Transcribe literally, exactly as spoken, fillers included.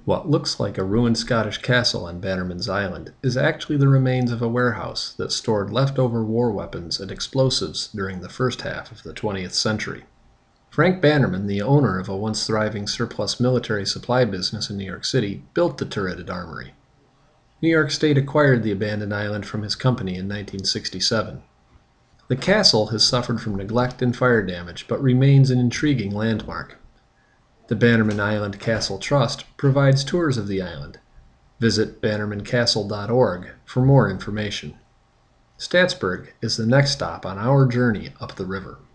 What looks like a ruined Scottish castle on Bannerman's Island is actually the remains of a warehouse that stored leftover war weapons and explosives during the first half of the twentieth century. Frank Bannerman, the owner of a once thriving surplus military supply business in New York City, built the turreted armory. New York State acquired the abandoned island from his company in nineteen sixty-seven. The castle has suffered from neglect and fire damage, but remains an intriguing landmark. The Bannerman Island Castle Trust provides tours of the island. Visit bannerman castle dot org for more information. Staatsburg is the next stop on our journey up the river.